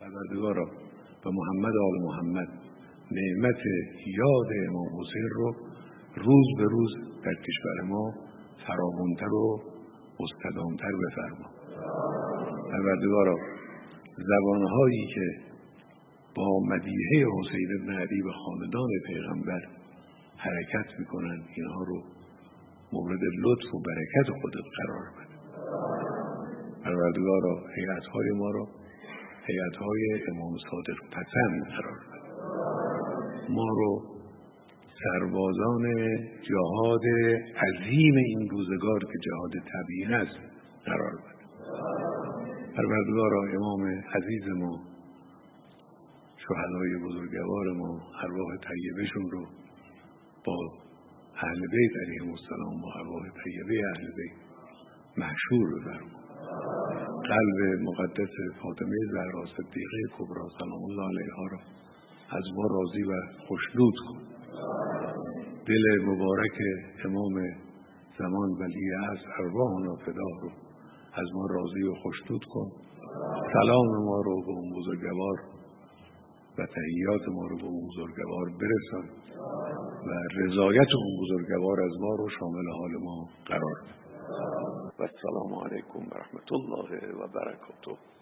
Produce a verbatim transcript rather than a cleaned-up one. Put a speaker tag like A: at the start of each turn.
A: پروردگارا و محمد آل محمد نعمت یاد امام حسین رو روز به روز در کشور ما فراوان‌تر و مستدام‌تر بفرما. پروردگارا زبانهایی که با مدیحه حسین بن علی و خاندان پیغمبر حرکت میکنن اینها رو مورد لطف و برکت خودت قرار بده. پروردگارا هیئت‌های ما رو هیئت‌های امام صادق پسند قرار بده. ما رو سربازان جهاد عظیم این روزگار که جهاد تبیین است قرار بده. پروردگارا امام عزیز ما، شهدای بزرگوار ما، ارواح طیبه‌شون رو با اهل بیت علیهم السلام، با ارواح طیبه اهل بیت محشور بفرما. قلب مقدس فاطمه زهرا صدیقه کبری سلام الله علیها را از ما راضی و خوشنود کن. دل مبارک امام زمان ولی عصر ارواحنا فدا رو از ما راضی و خوشنود کن. سلام ما رو به اون بزرگوار و تحیات ما رو به اون بزرگوار برسان و رضایت اون بزرگوار از ما رو شامل حال ما قرار بده. و السلام علیکم و رحمت الله و برکاته.